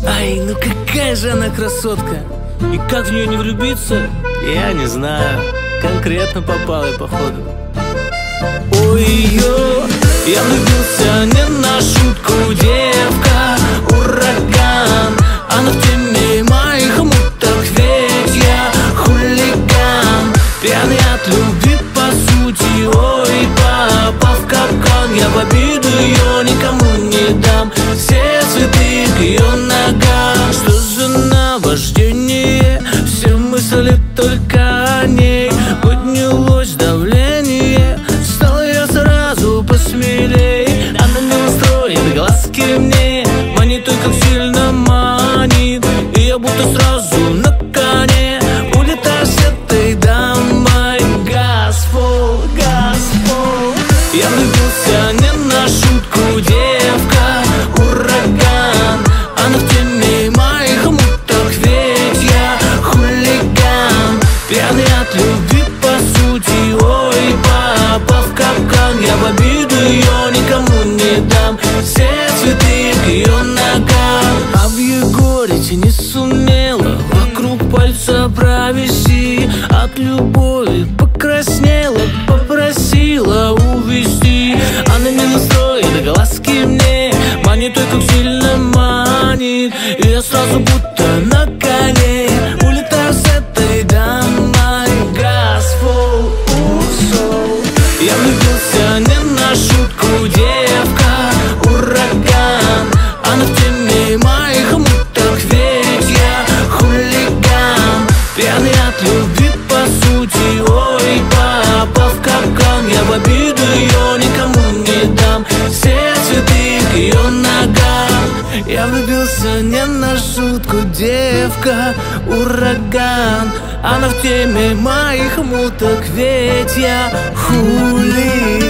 Ай, ну какая же она красотка! И как в нее не влюбиться, я не знаю. Конкретно попал я, походу. Ой-ё, я влюбился не на шутку, девка, ураган. Она в теме моих муток, ведь я хулиган. Пьяный от любви, по сути, ой, попав в капкан. Я в обиду ее никому не дам, все цветы к ее ногам. Что за наваждение, все мысли только о ней. Поднялось давление, стал я сразу посмелей. Она не настроит глазки мне, манит, ой, как сильно манит. И я будто сразу на коне улетаю с этой дамой. Газфол, газфол. Я влюбился не на шутку, девка, ураган. Она в теме моих муток, ведь я хулиган. Пьяный от любви, по сути, ой, попав в капкан. Я в обиду ее никому не дам, все цветы к ее ногам. А в Егорите не сумела вокруг пальца провести. От любови покраснела, попросила увезти. Она не настроит глазки мне, манит, ой, как сильно манит. И я сразу будто на коне улетаю с этой дамой. Газфол, усол. Я влюбился не на шутку, девка, ураган. Она в теме моих муток, ведь я хулиган. Пьяный от любви, по сути, ой, попав в капкан. Я в обиду ее никому не дам, все цветы к ее ногам. Я влюбился не на шутку, девка, ураган. Она в теме моих муток, ведь я хулиган.